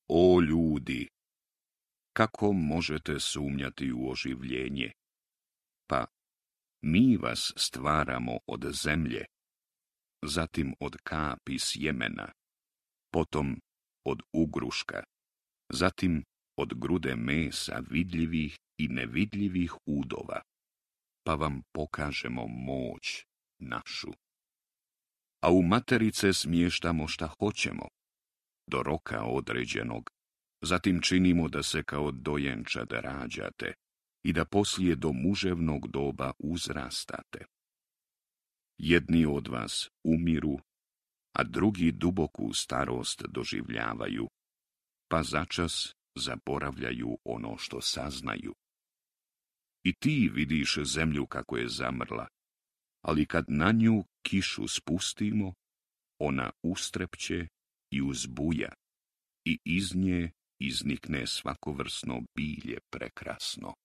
O ljudi, kako možete sumnjati u oživljenje? Pa, mi vas stvaramo od zemlje, zatim od kapi sjemena, potom od ugruška, zatim od grude mesa vidljivih i nevidljivih udova, pa vam pokažemo moć našu. A u materice smještamo šta hoćemo, do roka određenog, zatim činimo da se kao dojenčad rađate i da poslije do muževnog doba uzrastate. Jedni od vas umiru, a drugi duboku starost doživljavaju, pa začas zaboravljaju ono što saznaju. I ti vidiš zemlju kako je zamrla, ali kad na nju kišu spustimo, ona ustrepće i uzbuja, i iz nje iznikne svakovrsno bilje prekrasno.